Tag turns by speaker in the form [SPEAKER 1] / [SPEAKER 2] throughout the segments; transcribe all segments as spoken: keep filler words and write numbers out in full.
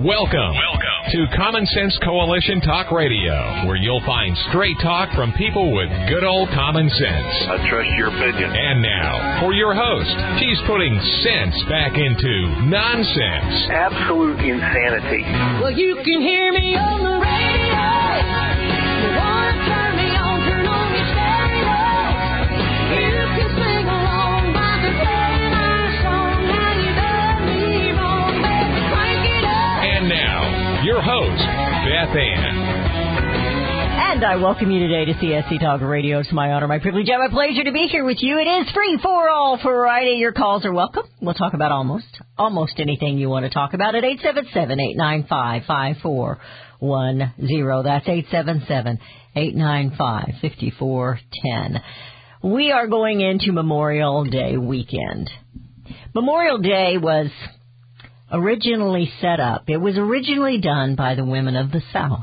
[SPEAKER 1] Welcome. Welcome to Common Sense Coalition Talk Radio, where you'll find straight talk from people with good old common sense.
[SPEAKER 2] I trust your opinion.
[SPEAKER 1] And now, for your host, she's putting sense back into nonsense.
[SPEAKER 2] Absolute insanity.
[SPEAKER 3] Well, you can hear me on the radio. You want to turn me on, turn on your stereo. You can sing along by the playing our song. Now you done me wrong, baby, crank it up.
[SPEAKER 1] And now, your host, Beth Ann.
[SPEAKER 4] And I welcome you today to C S C Talk Radio. It's my honor, my privilege, and my pleasure to be here with you. It is free for all Friday. Your calls are welcome. We'll talk about almost, almost anything you want to talk about at eight seven seven, eight nine five, five four one zero. That's eight seven seven, eight nine five, five four one zero. We are going into Memorial Day weekend. Memorial Day was originally set up. It was originally done by the women of the South.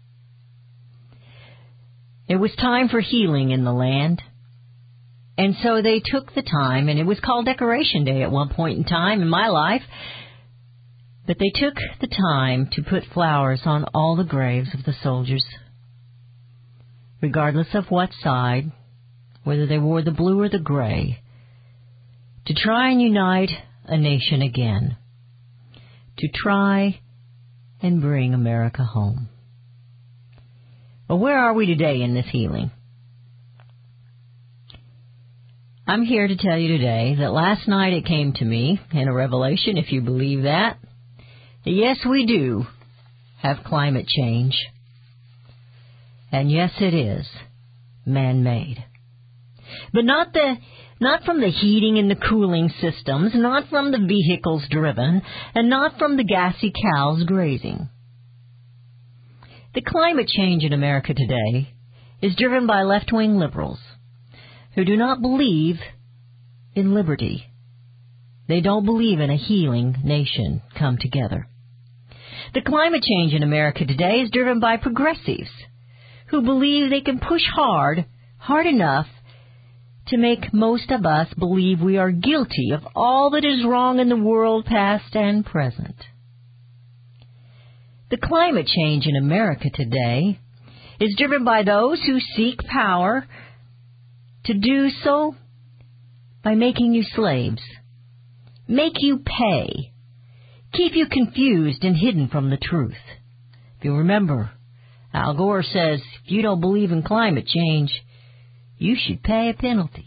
[SPEAKER 4] It was time for healing in the land. And so they took the time, and it was called Decoration Day at one point in time in my life. But they took the time to put flowers on all the graves of the soldiers, regardless of what side, whether they wore the blue or the gray, to try and unite a nation again, to try and bring America home. Well, where are we today in this healing? I'm here to tell you today that last night it came to me in a revelation, if you believe that, that yes, we do have climate change. And yes, it is man-made. But not the not from the heating and the cooling systems, not from the vehicles driven, and not from the gassy cows grazing. The climate change in America today is driven by left-wing liberals who do not believe in liberty. They don't believe in a healing nation come together. The climate change in America today is driven by progressives who believe they can push hard, hard enough to make most of us believe we are guilty of all that is wrong in the world, past and present. The climate change in America today is driven by those who seek power to do so by making you slaves, make you pay, keep you confused and hidden from the truth. If you remember, Al Gore says, if you don't believe in climate change, you should pay a penalty.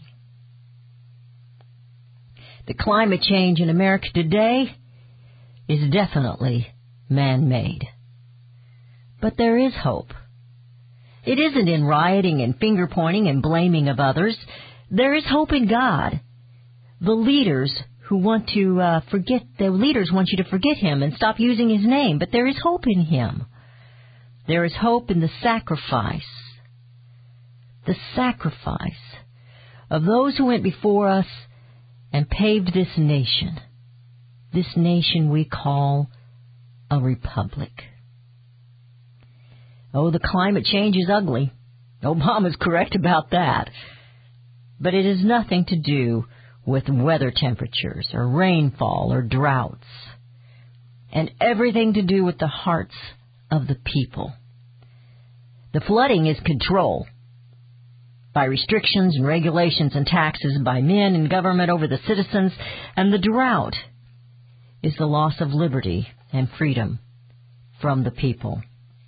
[SPEAKER 4] The climate change in America today is definitely man-made. But there is hope. It isn't in rioting and finger-pointing and blaming of others. There is hope in God. The leaders who want to uh, forget, the leaders want you to forget Him and stop using His name, but there is hope in Him. There is hope in the sacrifice, the sacrifice of those who went before us and paved this nation, this nation we call a republic. Oh, the climate change is ugly. Obama's correct about that. But it has nothing to do with weather temperatures or rainfall or droughts, and everything to do with the hearts of the people. The flooding is control by restrictions and regulations and taxes by men in government over the citizens, and the drought is the loss of liberty and freedom from the people.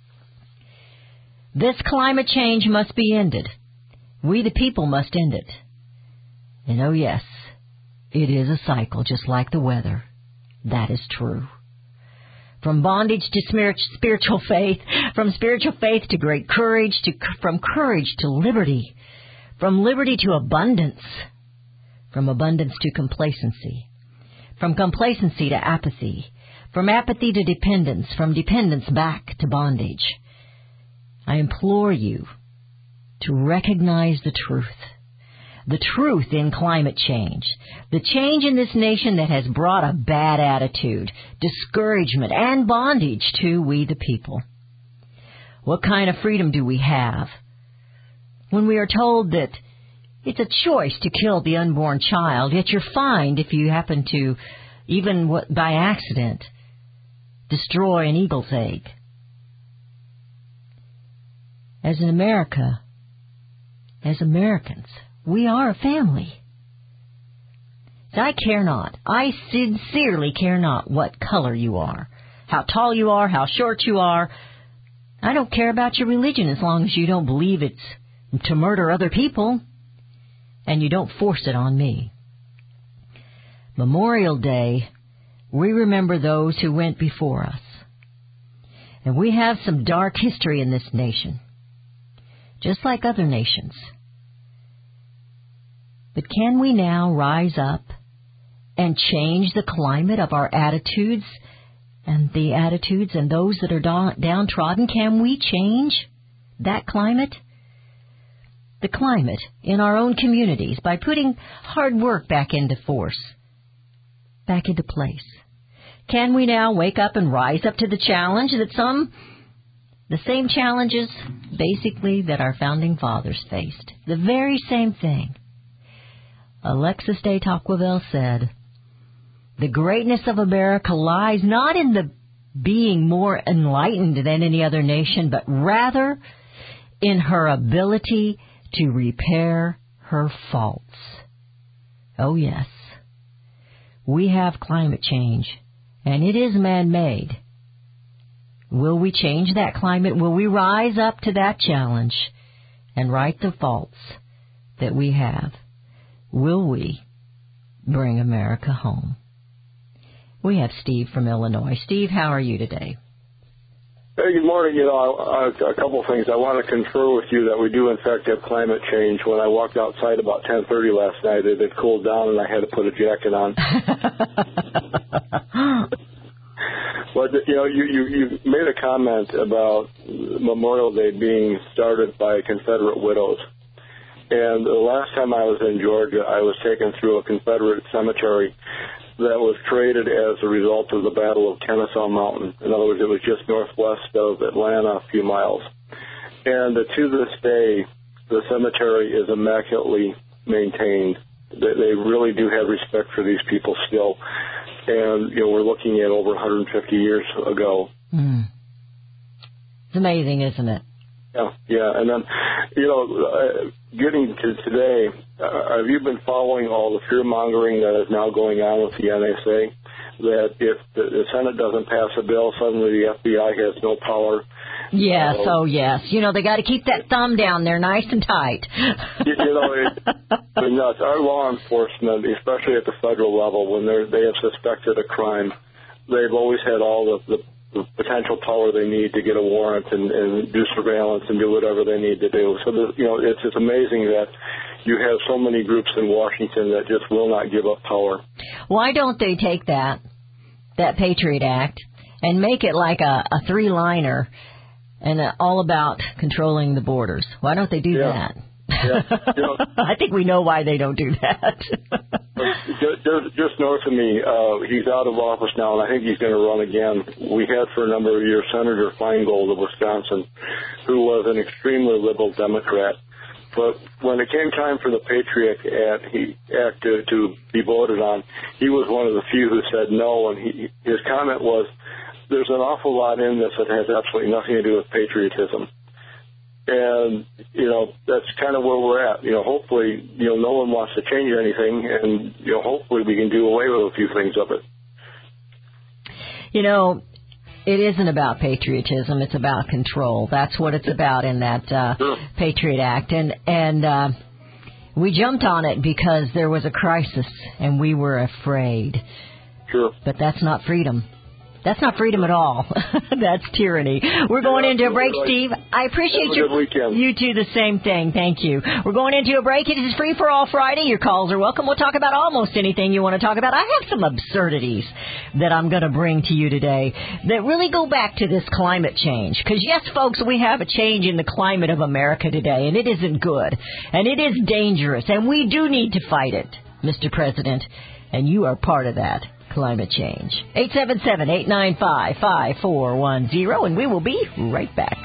[SPEAKER 4] This climate change must be ended. We the people must end it. And oh yes, it is a cycle just like the weather. That is true. From bondage to spiritual faith, from spiritual faith to great courage, to from courage to liberty, from liberty to abundance, from abundance to complacency, from complacency to apathy, from apathy to dependence, from dependence back to bondage. I implore you to recognize the truth, the truth in climate change, the change in this nation that has brought a bad attitude, discouragement, and bondage to we the people. What kind of freedom do we have when we are told that it's a choice to kill the unborn child, yet you're fined if you happen to, even by accident, destroy an eagle's egg. As in America, as Americans, we are a family. I care not, I sincerely care not what color you are, how tall you are, how short you are. I don't care about your religion as long as you don't believe it's to murder other people and you don't force it on me. Memorial Day, we remember those who went before us. And we have some dark history in this nation, just like other nations. But can we now rise up and change the climate of our attitudes and the attitudes and those that are down, downtrodden? Can we change that climate? The climate in our own communities by putting hard work back into force, back into place. Can we now wake up and rise up to the challenge that some, the same challenges basically that our founding fathers faced? The very same thing. Alexis de Tocqueville said, the greatness of America lies not in the being more enlightened than any other nation, but rather in her ability to repair her faults. Oh yes, we have climate change, and it is man-made. Will we change that climate? Will we rise up to that challenge and right the faults that we have? Will we bring America home? We have Steve from Illinois. Steve, how are you today?
[SPEAKER 5] Hey, good morning. You know, I, I, a couple of things. I want to confer with you that we do, in fact, have climate change. When I walked outside about ten thirty last night, it had cooled down, and I had to put a jacket on. But, you know, you, you, you made a comment about Memorial Day being started by Confederate widows. And the last time I was in Georgia, I was taken through a Confederate cemetery that was created as a result of the Battle of Kennesaw Mountain. In other words, it was just northwest of Atlanta, a few miles. And uh, to this day, the cemetery is immaculately maintained. They, they really do have respect for these people still. And, you know, we're looking at over one hundred fifty years ago.
[SPEAKER 4] Mm. It's amazing, isn't it?
[SPEAKER 5] Yeah, yeah. And then, you know, uh, getting to today, uh, have you been following all the fear-mongering that is now going on with the N S A? That if the, the Senate doesn't pass a bill, suddenly the F B I has no power.
[SPEAKER 4] Yes,
[SPEAKER 5] uh,
[SPEAKER 4] oh yes. You know, they got to keep that thumb down there nice and tight.
[SPEAKER 5] you, you know, it, it's nuts. Our law enforcement, especially at the federal level, when they they have suspected a crime, they've always had all the, the the potential power they need to get a warrant and, and do surveillance and do whatever they need to do. So, the, you know, it's, it's amazing that you have so many groups in Washington that just will not give up power.
[SPEAKER 4] Why don't they take that, that Patriot Act, and make it like a, a three-liner and uh, all about controlling the borders? Why don't they do
[SPEAKER 5] yeah.
[SPEAKER 4] that?
[SPEAKER 5] Yeah. You know,
[SPEAKER 4] I think we know why they don't do that.
[SPEAKER 5] just, just north of me, uh, he's out of office now, and I think he's going to run again. We had for a number of years Senator Feingold of Wisconsin, who was an extremely liberal Democrat. But when it came time for the Patriot Act, he, Act to, to be voted on, he was one of the few who said no, and he, his comment was, there's an awful lot in this that has absolutely nothing to do with patriotism. And, you know, that's kind of where we're at. You know, hopefully, you know, no one wants to change anything, and, you know, hopefully we can do away with a few things of it.
[SPEAKER 4] You know, it isn't about patriotism. It's about control. That's what it's about in that uh,
[SPEAKER 5] Sure.
[SPEAKER 4] Patriot Act. And, and uh, we jumped on it because there was a crisis, and we were afraid.
[SPEAKER 5] Sure.
[SPEAKER 4] But that's not freedom. That's not freedom at all. That's tyranny. We're going
[SPEAKER 5] Yeah,
[SPEAKER 4] into a break,
[SPEAKER 5] right.
[SPEAKER 4] Steve. I appreciate
[SPEAKER 5] Have a
[SPEAKER 4] you.
[SPEAKER 5] good weekend.
[SPEAKER 4] You too, the same thing. Thank you. We're going into a break. It is Free for All Friday. Your calls are welcome. We'll talk about almost anything you want to talk about. I have some absurdities that I'm going to bring to you today that really go back to this climate change. Because, yes, folks, we have a change in the climate of America today, and it isn't good. And it is dangerous, and we do need to fight it, Mister President. And you are part of that. Climate change. eight seven seven, eight nine five, five four one zero, and we will be right back.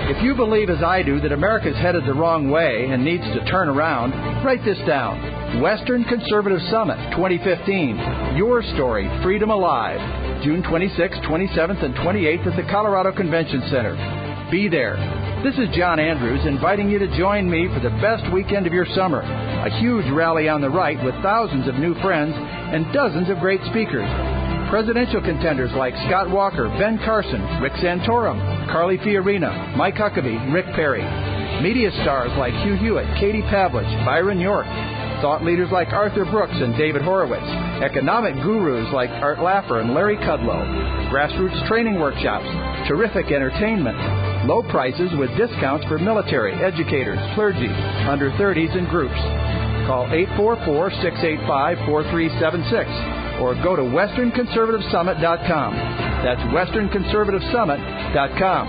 [SPEAKER 6] If you believe, as I do, that America's headed the wrong way and needs to turn around, write this down. Western Conservative Summit twenty fifteen. Your story, Freedom Alive. June twenty-sixth, twenty-seventh, and twenty-eighth at the Colorado Convention Center. Be there. This is John Andrews inviting you to join me for the best weekend of your summer. A huge rally on the right with thousands of new friends and dozens of great speakers. Presidential contenders like Scott Walker, Ben Carson, Rick Santorum, Carly Fiorina, Mike Huckabee, Rick Perry. Media stars like Hugh Hewitt, Katie Pavlich, Byron York. Thought leaders like Arthur Brooks and David Horowitz. Economic gurus like Art Laffer and Larry Kudlow. Grassroots training workshops. Terrific entertainment. Low prices with discounts for military, educators, clergy, under thirties, and groups. Call eight four four, six eight five, four three seven six or go to western conservative summit dot com. That's western conservative summit dot com.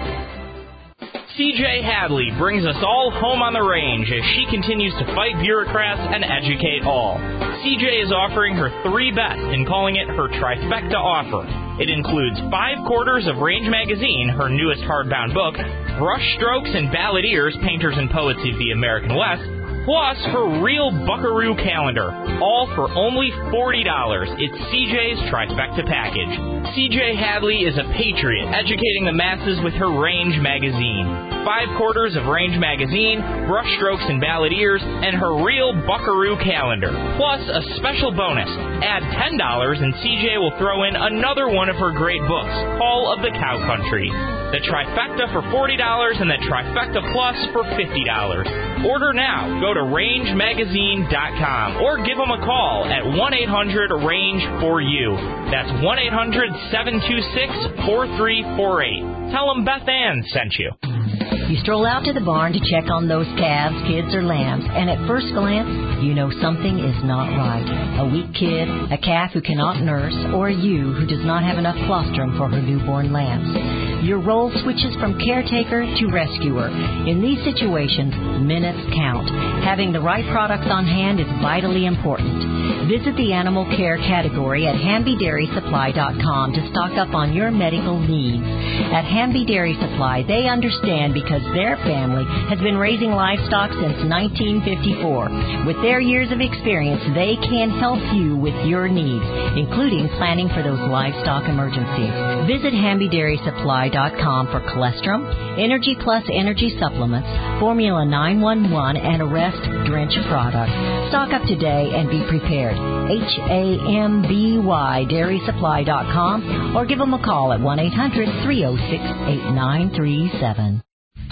[SPEAKER 7] C J Hadley brings us all home on the range as she continues to fight bureaucrats and educate all. C J is offering her three bets and calling it her trifecta offer. It includes five quarters of Range Magazine, her newest hardbound book, Brush Strokes and Balladeers, Painters and Poets of the American West, plus her real Buckaroo calendar, all for only forty dollars. It's C J's trifecta package. C J Hadley is a patriot, educating the masses with her Range Magazine. Five quarters of Range Magazine, Brush Strokes and Balladeers, and her real Buckaroo calendar. Plus a special bonus. Add ten dollars and C J will throw in another one of her great books, Call of the Cow Country. The trifecta for forty dollars and the trifecta plus for fifty dollars. Order now. Go to range magazine dot com or give them a call at one eight hundred range four U. That's one eight hundred, seven two six, four three four eight. Tell them Beth Ann sent you.
[SPEAKER 4] You stroll out to the barn to check on those calves, kids, or lambs, and at first glance, you know something is not right. A weak kid, a calf who cannot nurse, or a ewe who does not have enough colostrum for her newborn lambs. Your role switches from caretaker to rescuer. In these situations, minutes count. Having the right products on hand is vitally important. Visit the animal care category at Hamby Dairy Supply dot com to stock up on your medical needs. At Hamby Dairy Supply, they understand because their family has been raising livestock since nineteen fifty-four. With their years of experience, they can help you with your needs, including planning for those livestock emergencies. Visit Hamby Dairy Supply dot com for Colostrum, Energy Plus Energy Supplements, Formula nine one one, and Arrest Drench products. Stock up today and be prepared. H A M B Y Dairy Supply dot com or give them a call at one eight hundred, three oh six, eight nine three seven.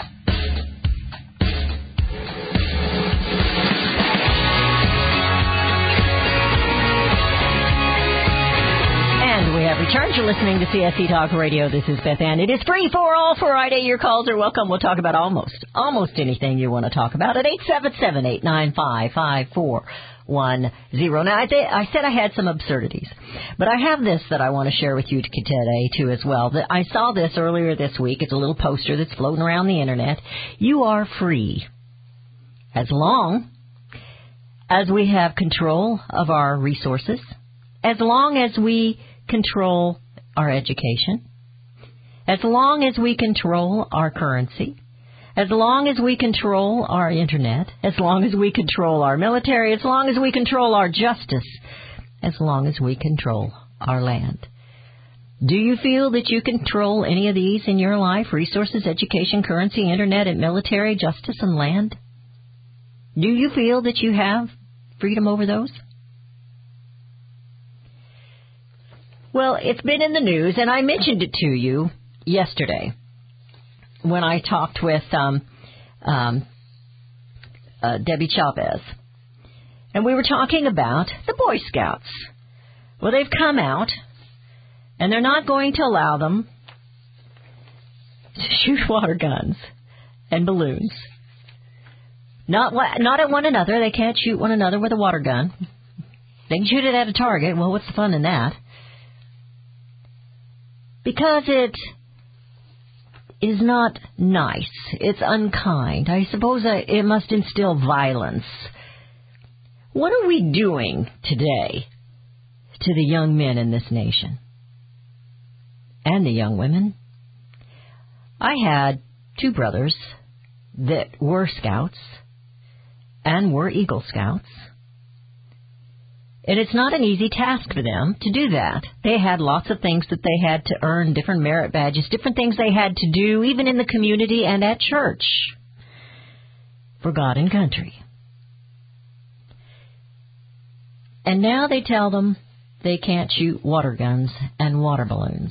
[SPEAKER 4] Returned. You're listening to C S C Talk Radio. This is Beth Ann. It is free for all Friday. Your calls are welcome. We'll talk about almost, almost anything you want to talk about at eight seven seven, eight nine five, five four one zero. Now, I, th- I said I had some absurdities, but I have this that I want to share with you today, too, as well. That I saw this earlier this week. It's a little poster that's floating around the Internet. You are free as long as we have control of our resources, as long as we control our education, as long as we control our currency, as long as we control our internet, as long as we control our military, as long as we control our justice, as long as we control our land. Do you feel that you control any of these in your life? Resources, education, currency, internet, and military, justice, and land? Do you feel that you have freedom over those? Well, it's been in the news, and I mentioned it to you yesterday when I talked with um, um, uh, Debbie Chavez. And we were talking about the Boy Scouts. Well, they've come out, and they're not going to allow them to shoot water guns and balloons. Not, not at one another. They can't shoot one another with a water gun. They can shoot it at a target. Well, what's the fun in that? Because it is not nice. It's unkind. I suppose it must instill violence. What are we doing today to the young men in this nation? And the young women? I had two brothers that were Scouts and were Eagle Scouts. And it's not an easy task for them to do that. They had lots of things that they had to earn, different merit badges, different things they had to do, even in the community and at church, for God and country. And now they tell them they can't shoot water guns and water balloons.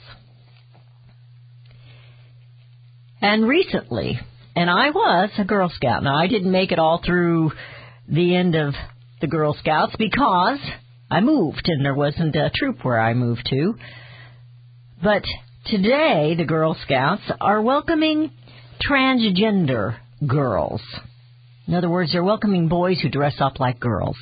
[SPEAKER 4] And recently, and I was a Girl Scout. Now, I didn't make it all through the end of the Girl Scouts because I moved and there wasn't a troop where I moved to. But today, the Girl Scouts are welcoming transgender girls. In other words, they're welcoming boys who dress up like girls.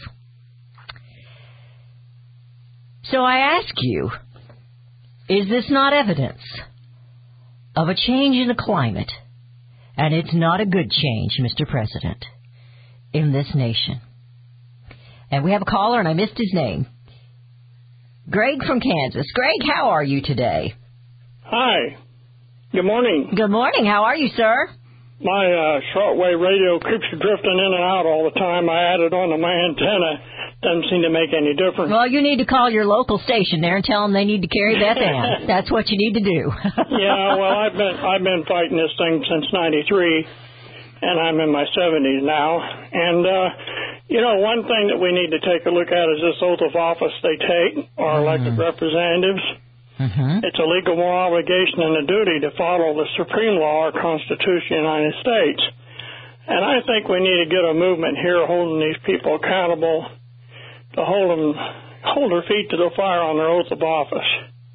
[SPEAKER 4] So I ask you, is this not evidence of a change in the climate? And it's not a good change, Mister President, in this nation. And we have a caller, and I missed his name. Greg from Kansas. Greg, how are you today?
[SPEAKER 8] Hi. Good morning.
[SPEAKER 4] Good morning. How are you, sir?
[SPEAKER 8] My uh, shortwave radio keeps drifting in and out all the time. I added on to my antenna. Doesn't seem to make any difference.
[SPEAKER 4] Well, you need to call your local station there and tell them they need to carry Beth Ann. That's what you need to do.
[SPEAKER 8] Yeah, well, I've been I've been fighting this thing since ninety-three, and I'm in my seventies now. And, uh, you know, one thing that we need to take a look at is this oath of office they take, our elected mm-hmm. representatives. Mm-hmm. It's a legal moral obligation and a duty to follow the supreme law, our Constitution of the United States. And I think we need to get a movement here holding these people accountable, to hold them, hold their feet to the fire on their oath of office.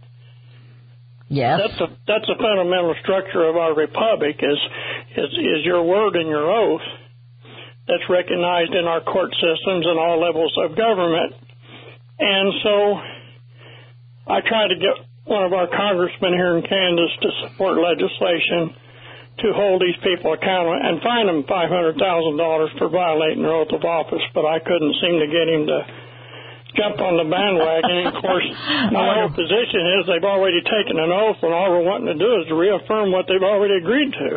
[SPEAKER 4] Yes.
[SPEAKER 8] That's a, that's a fundamental structure of our republic is, is, is your word and your oath that's recognized in our court systems and all levels of government. And so I tried to get one of our congressmen here in Kansas to support legislation to hold these people accountable and fine them five hundred thousand dollars for violating their oath of office, but I couldn't seem to get him to jump on the bandwagon. And, of course, my whole position is they've already taken an oath, and all we're wanting to do is to reaffirm what they've already agreed to.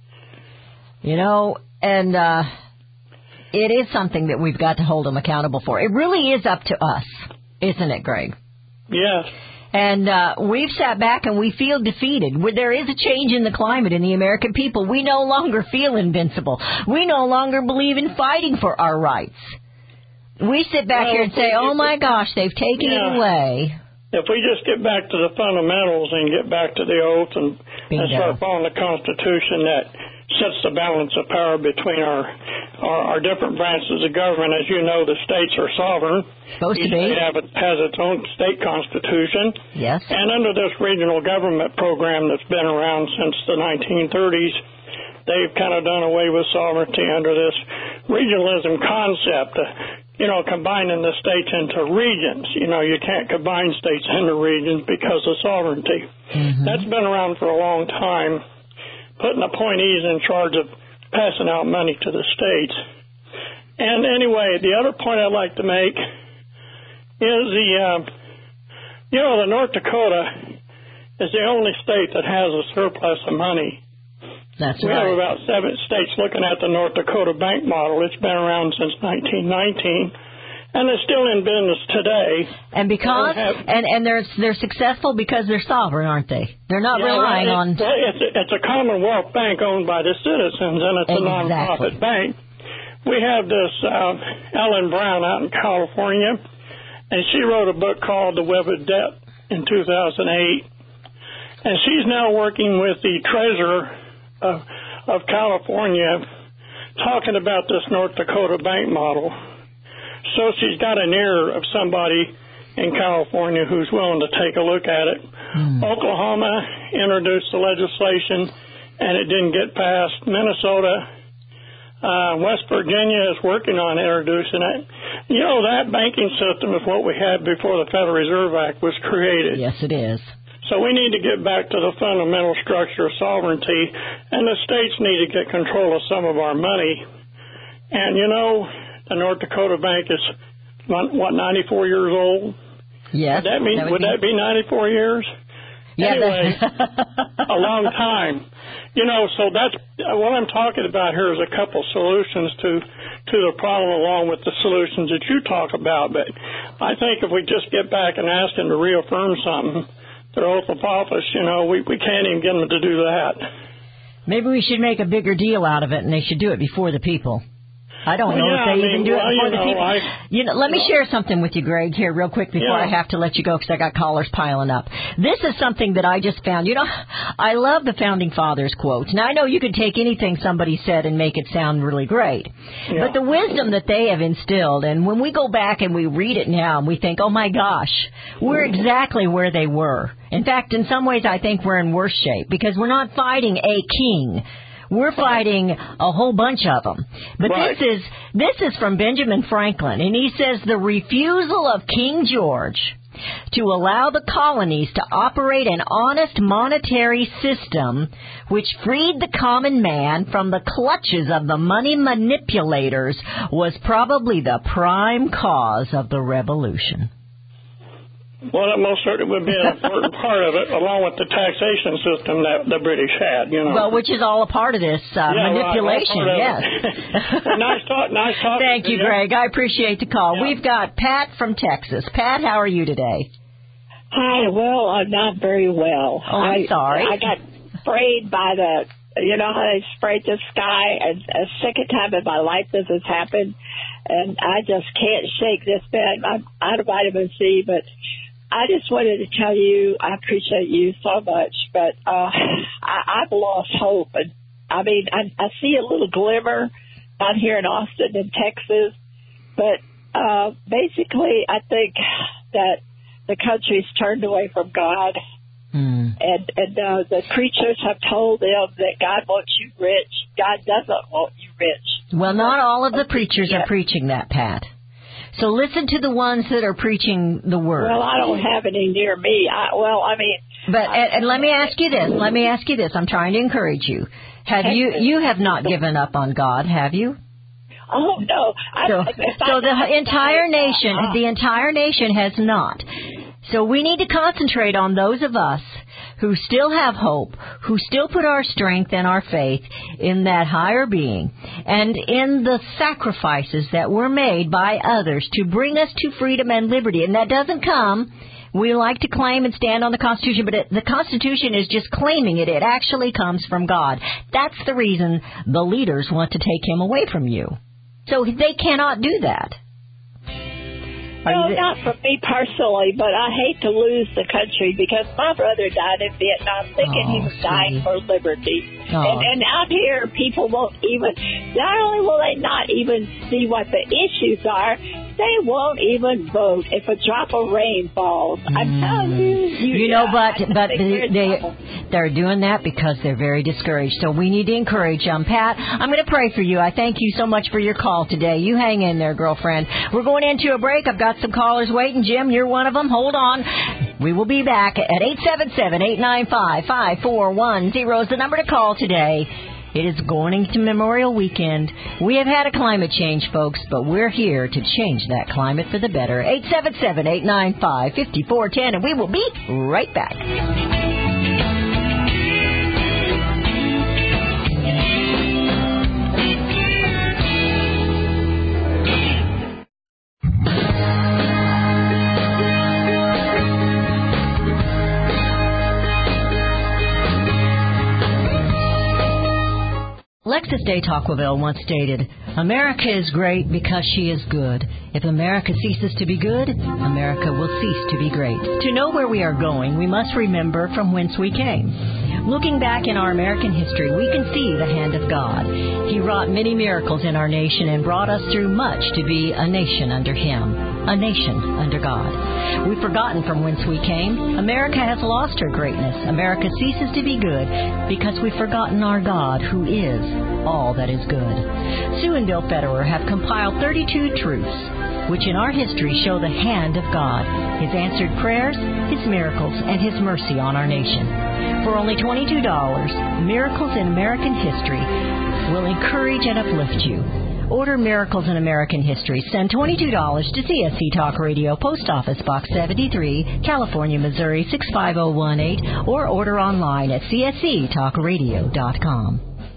[SPEAKER 4] You know, and uh, it is something that we've got to hold them accountable for. It really is up to us, isn't it, Greg?
[SPEAKER 8] Yes.
[SPEAKER 4] And uh, we've sat back and we feel defeated. There is a change in the climate in the American people. We no longer feel invincible. We no longer believe in fighting for our rights. We sit back well, here and say, oh, my gosh, they've taken yeah. it away.
[SPEAKER 8] If we just get back to the fundamentals and get back to the oath and, and start following the Constitution that sets the balance of power between our, our our different branches of government. As you know, the states are sovereign.
[SPEAKER 4] Supposed
[SPEAKER 8] Each
[SPEAKER 4] to be.
[SPEAKER 8] state have, has its own state constitution.
[SPEAKER 4] Yes.
[SPEAKER 8] And under this regional government program that's been around since the nineteen thirties, they've kind of done away with sovereignty under this regionalism concept. Uh, you know, combining the states into regions. You know, you can't combine states into regions because of sovereignty. Mm-hmm. That's been around for a long time, putting appointees in charge of passing out money to the states. And anyway, the other point I'd like to make is the, uh, you know, the North Dakota is the only state that has a surplus of money.
[SPEAKER 4] That's
[SPEAKER 8] we
[SPEAKER 4] right.
[SPEAKER 8] have about seven states looking at the North Dakota bank model. It's been around since nineteen nineteen, and it's still in business today.
[SPEAKER 4] And because have, and and they're they're successful because they're sovereign, aren't they? They're not
[SPEAKER 8] yeah,
[SPEAKER 4] relying
[SPEAKER 8] it,
[SPEAKER 4] on.
[SPEAKER 8] It's a, it's a Commonwealth bank owned by the citizens, and it's
[SPEAKER 4] exactly.
[SPEAKER 8] a nonprofit bank. We have this uh, Ellen Brown out in California, and she wrote a book called The Web of Debt in two thousand eight, and she's now working with the treasurer Of, of California, talking about this North Dakota bank model. So she's got an ear of somebody in California who's willing to take a look at it. Mm. Oklahoma introduced the legislation, and it didn't get passed. Minnesota, uh, West Virginia is working on introducing it. You know, that banking system is what we had before the Federal Reserve Act was created.
[SPEAKER 4] Yes, it is.
[SPEAKER 8] So we need to get back to the fundamental structure of sovereignty, and the states need to get control of some of our money. And, you know, the North Dakota Bank is, what, ninety-four years old?
[SPEAKER 4] Yes.
[SPEAKER 8] Would that, mean,
[SPEAKER 4] that would,
[SPEAKER 8] would
[SPEAKER 4] be...
[SPEAKER 8] that be ninety-four years?
[SPEAKER 4] Yeah,
[SPEAKER 8] anyway, a long time. You know, so that's what I'm talking about here is a couple solutions to to the problem along with the solutions that you talk about. But I think if we just get back and ask them to reaffirm something, their oath of office, you know, we, we can't even get them to do that.
[SPEAKER 4] Maybe we should make a bigger deal out of it, and they should do it before the people. I don't know
[SPEAKER 8] well, yeah,
[SPEAKER 4] if they
[SPEAKER 8] I mean,
[SPEAKER 4] even do
[SPEAKER 8] well,
[SPEAKER 4] it before
[SPEAKER 8] you
[SPEAKER 4] the
[SPEAKER 8] know,
[SPEAKER 4] people.
[SPEAKER 8] I,
[SPEAKER 4] You know, let me share something with you, Greg, here real quick before
[SPEAKER 8] Yeah.
[SPEAKER 4] I have to let you go because I got callers piling up. This is something that I just found. You know, I love the Founding Fathers quotes. Now, I know you could take anything somebody said and make it sound really great.
[SPEAKER 8] Yeah.
[SPEAKER 4] But the wisdom that they have instilled, and when we go back and we read it now and we think, oh, my gosh, we're exactly where they were. In fact, in some ways, I think we're in worse shape because we're not fighting a king. We're fighting a whole bunch of them. But
[SPEAKER 8] Right.
[SPEAKER 4] this is this is from Benjamin Franklin, and he says the refusal of King George to allow the colonies to operate an honest monetary system which freed the common man from the clutches of the money manipulators was probably the prime cause of the revolution.
[SPEAKER 8] Well, that most certainly would be an important part of it, along with the taxation system that the British had, you know.
[SPEAKER 4] Well, which is all a part of this uh,
[SPEAKER 8] Yeah,
[SPEAKER 4] manipulation,
[SPEAKER 8] right, all
[SPEAKER 4] yes.
[SPEAKER 8] part of it. Well, nice talk, nice talking
[SPEAKER 4] Thank
[SPEAKER 8] to
[SPEAKER 4] you,
[SPEAKER 8] you.
[SPEAKER 4] Greg. I appreciate the call.
[SPEAKER 8] Yeah.
[SPEAKER 4] We've got Pat from Texas. Pat, how are you today?
[SPEAKER 9] Hi, well, I'm not very well.
[SPEAKER 4] Oh, I'm
[SPEAKER 9] I,
[SPEAKER 4] sorry.
[SPEAKER 9] I got sprayed by the, you know how they sprayed the sky? And a second time in my life this has happened, and I just can't shake this bed. I'm out of vitamin C, but I just wanted to tell you I appreciate you so much, but uh, I, I've lost hope. And I mean, I, I see a little glimmer down here in Austin in Texas, but uh, basically I think that the country's turned away from God,
[SPEAKER 4] Mm.
[SPEAKER 9] and, and uh, the preachers have told them that God wants you rich. God doesn't want you rich.
[SPEAKER 4] Well, not all of the preachers
[SPEAKER 9] Yeah.
[SPEAKER 4] are preaching that, Pat. So listen to the ones that are preaching the word.
[SPEAKER 9] Well, I don't have any near me. I, well, I mean...
[SPEAKER 4] But and, and let me ask you this. Let me ask you this. I'm trying to encourage you. Have you you have not given up on God, have you?
[SPEAKER 9] Oh, no. I,
[SPEAKER 4] So,
[SPEAKER 9] if I
[SPEAKER 4] so the
[SPEAKER 9] die,
[SPEAKER 4] entire
[SPEAKER 9] die.
[SPEAKER 4] nation,
[SPEAKER 9] Uh,
[SPEAKER 4] the entire nation has not. So we need to concentrate on those of us who still have hope, who still put our strength and our faith in that higher being, and in the sacrifices that were made by others to bring us to freedom and liberty. And that doesn't come, we like to claim and stand on the Constitution, but it, the Constitution is just claiming it. It actually comes from God. That's the reason the leaders want to take him away from you. So they cannot do that.
[SPEAKER 9] Well, not for me personally, but I hate to lose the country because my brother died in Vietnam thinking
[SPEAKER 4] Oh,
[SPEAKER 9] he was dying
[SPEAKER 4] sweetie.
[SPEAKER 9] for liberty.
[SPEAKER 4] Oh.
[SPEAKER 9] And, and out here, people won't even, not only will they not even see what the issues are, they won't even vote if a drop of rain falls. I'm telling you. You,
[SPEAKER 4] You know,
[SPEAKER 9] I
[SPEAKER 4] but
[SPEAKER 9] just
[SPEAKER 4] but
[SPEAKER 9] think
[SPEAKER 4] they,
[SPEAKER 9] we're in
[SPEAKER 4] they
[SPEAKER 9] trouble.
[SPEAKER 4] they're doing that because they're very discouraged. So we need to encourage them. Pat, I'm going to pray for you. I thank you so much for your call today. You hang in there, girlfriend. We're going into a break. I've got some callers waiting. Jim, you're one of them. Hold on. We will be back at eight seven seven, eight nine five, five four one zero is the number to call today. It is going into Memorial Weekend. We have had a climate change, folks, but we're here to change that climate for the better. eight seven seven, eight nine five, five four one zero, and we will be right back. Lexus de Tocqueville once stated, America is great because she is good. If America ceases to be good, America will cease to be great. To know where we are going, we must remember from whence we came. Looking back in our American history, we can see the hand of God. He wrought many miracles in our nation and brought us through much to be a nation under Him, a nation under God. We've forgotten from whence we came. America has lost her greatness. America ceases to be good because we've forgotten our God, who is all that is good. Sue and Bill Federer have compiled thirty-two truths which in our history show the hand of God, His answered prayers, His miracles, and His mercy on our nation. For only twenty-two dollars, Miracles in American History will encourage and uplift you. Order Miracles in American History. Send twenty-two dollars to C S C Talk Radio, Post Office Box seventy-three, California, Missouri six five zero one eight, or order online at c s c talk radio dot com.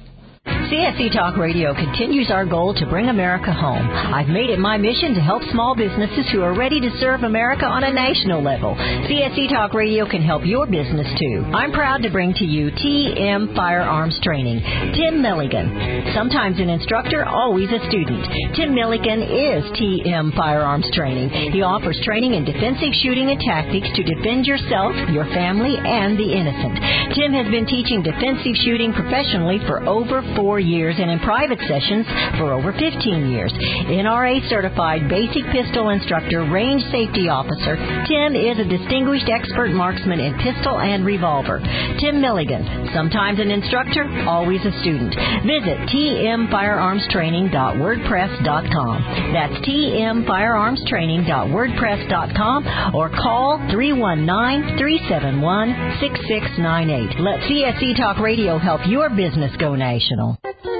[SPEAKER 4] C S C Talk Radio continues our goal to bring America home. I've made it my mission to help small businesses who are ready to serve America on a national level. C S C Talk Radio can help your business too. I'm proud to bring to you T M Firearms Training. Tim Milligan, sometimes an instructor, always a student. Tim Milligan is T M Firearms Training. He offers training in defensive shooting and tactics to defend yourself, your family, and the innocent. Tim has been teaching defensive shooting professionally for over four years and in private sessions for over fifteen years. N R A certified basic pistol instructor, range safety officer, Tim is a distinguished expert marksman in pistol and revolver. Tim Milligan, sometimes an instructor, always a student. Visit t m firearms training dot wordpress dot com. That's t m firearms training dot wordpress dot com or call three one nine, three seven one, six six nine eight. Let C S C Talk Radio help your business go national.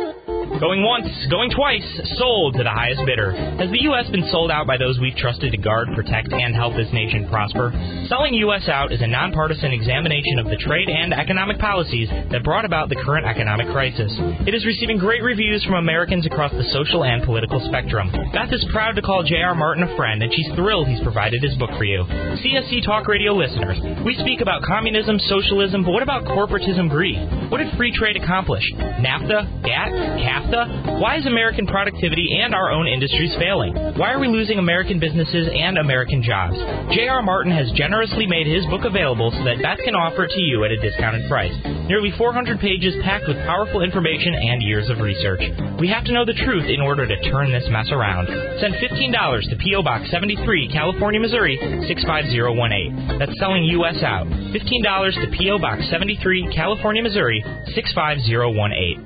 [SPEAKER 7] Going once, going twice, sold to the highest bidder. Has the U S been sold out by those we've trusted to guard, protect, and help this nation prosper? Selling U S Out is a nonpartisan examination of the trade and economic policies that brought about the current economic crisis. It is receiving great reviews from Americans across the social and political spectrum. Beth is proud to call J R. Martin a friend, and she's thrilled he's provided his book for you. C S C Talk Radio listeners, we speak about communism, socialism, but what about corporatism greed? What did free trade accomplish? NAFTA? GATT? CAFTA? Why is American productivity and our own industries failing? Why are we losing American businesses and American jobs? J R. Martin has generously made his book available so that Beth can offer it to you at a discounted price. Nearly four hundred pages packed with powerful information and years of research. We have to know the truth in order to turn this mess around. Send fifteen dollars to P O. Box seventy-three, California, Missouri six five zero one eight. That's selling U S Out. fifteen dollars to P O. Box seventy-three, California, Missouri six five zero one eight.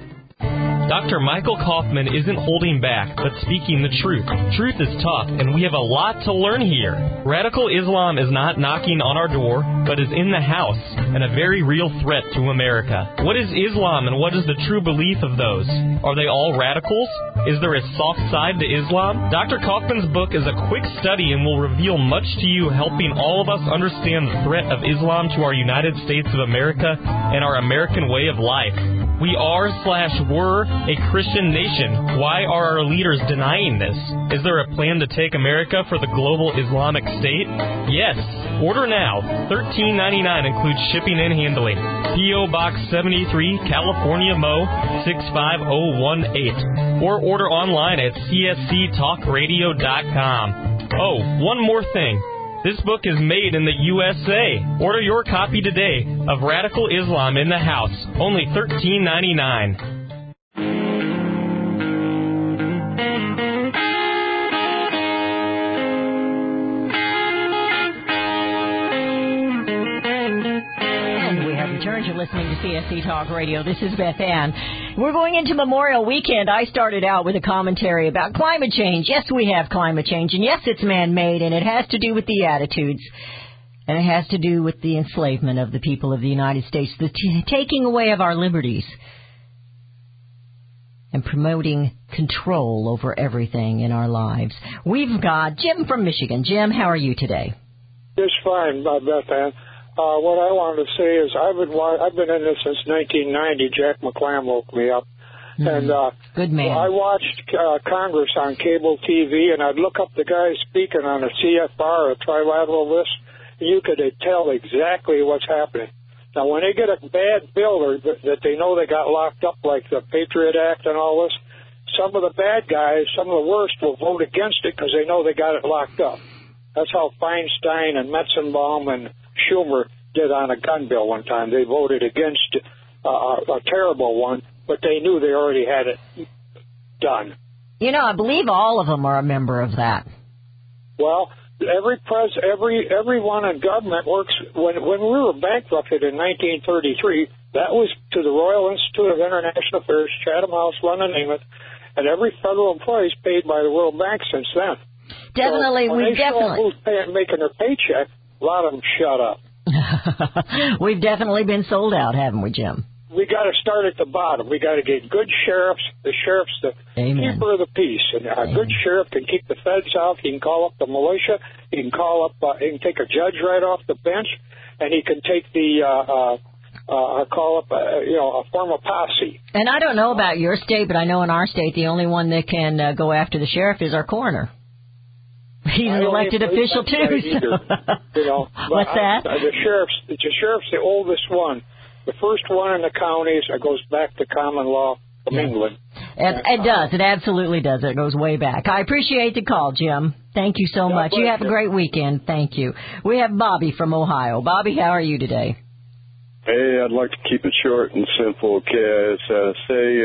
[SPEAKER 10] Doctor Michael Kaufman isn't holding back, but speaking the truth. Truth is tough, and we have a lot to learn here. Radical Islam is not knocking on our door, but is in the house, and a very real threat to America. What is Islam, and what is the true belief of those? Are they all radicals? Is there a soft side to Islam? Doctor Kaufman's book is a quick study and will reveal much to you, helping all of us understand the threat of Islam to our United States of America and our American way of life. We are slash were a Christian nation. Why are our leaders denying this? Is there a plan to take America for the global Islamic State? Yes. Order now. thirteen ninety-nine includes shipping and handling. P O. Box seventy-three, California, Mo six five zero one eight. Or order online at c s c talk radio dot com. Oh, one more thing. This book is made in the U S A. Order your copy today of Radical Islam in the House. Only thirteen ninety-nine.
[SPEAKER 4] You're listening to C S C Talk Radio. This is Beth Ann. We're going into Memorial Weekend. I started out with a commentary about climate change. Yes, we have climate change, and yes, it's man-made, and it has to do with the attitudes, and it has to do with the enslavement of the people of the United States, the t- taking away of our liberties, and promoting control over everything in our lives. We've got Jim from Michigan. Jim, how are you today?
[SPEAKER 11] Just fine, uh, Beth Ann. Uh, what I wanted to say is I've been I've been in this since nineteen ninety. Jack McClam woke me up, mm-hmm. and uh,
[SPEAKER 4] good man.
[SPEAKER 11] I watched uh, Congress on cable T V, and I'd look up the guy speaking on a C F R, a trilateral list, and you could tell exactly what's happening. Now, when they get a bad bill or that they know they got locked up, like the Patriot Act and all this, some of the bad guys, some of the worst, will vote against it because they know they got it locked up. That's how Feinstein and Metzenbaum and Schumer did on a gun bill one time. They voted against uh, a terrible one, but they knew they already had it done.
[SPEAKER 4] You know, I believe all of them are a member of that.
[SPEAKER 11] Well, every pres, every everyone in government works. When when we were bankrupted in nineteen thirty-three, that was to the Royal Institute of International Affairs, Chatham House, London, England, and every federal employee is paid by the World Bank since then.
[SPEAKER 4] Definitely,
[SPEAKER 11] so
[SPEAKER 4] we definitely.
[SPEAKER 11] Who's paying, making their paycheck? A lot of them shut up.
[SPEAKER 4] We've definitely been sold out, haven't we, Jim?
[SPEAKER 11] we got to start at the bottom. We got to get good sheriffs. The sheriff's the
[SPEAKER 4] Amen.
[SPEAKER 11] keeper of the peace, and a
[SPEAKER 4] Amen.
[SPEAKER 11] good sheriff can keep the feds out. He can call up the militia. He can call up. Uh, he can take a judge right off the bench, and he can take the uh, uh, uh, call up. Uh, you know, a form of posse.
[SPEAKER 4] And I don't know about your state, but I know in our state the only one that can uh, go after the sheriff is our coroner. He's
[SPEAKER 11] I
[SPEAKER 4] an
[SPEAKER 11] don't
[SPEAKER 4] elected
[SPEAKER 11] even believe
[SPEAKER 4] official
[SPEAKER 11] that's
[SPEAKER 4] too.
[SPEAKER 11] right either,
[SPEAKER 4] So.
[SPEAKER 11] you know,
[SPEAKER 4] What's
[SPEAKER 11] But
[SPEAKER 4] that?
[SPEAKER 11] I, the sheriff's the sheriff's the oldest one. The first one in the counties that goes back to common law from
[SPEAKER 4] Yeah.
[SPEAKER 11] England.
[SPEAKER 4] It, it does. It absolutely does. It goes way back. I appreciate the call, Jim. Thank you so
[SPEAKER 11] God
[SPEAKER 4] much. You
[SPEAKER 11] bless
[SPEAKER 4] have a
[SPEAKER 11] you.
[SPEAKER 4] great weekend. Thank you. We have Bobby from Ohio. Bobby, how are you today?
[SPEAKER 12] Hey, I'd like to keep it short and simple. Okay, as uh, say,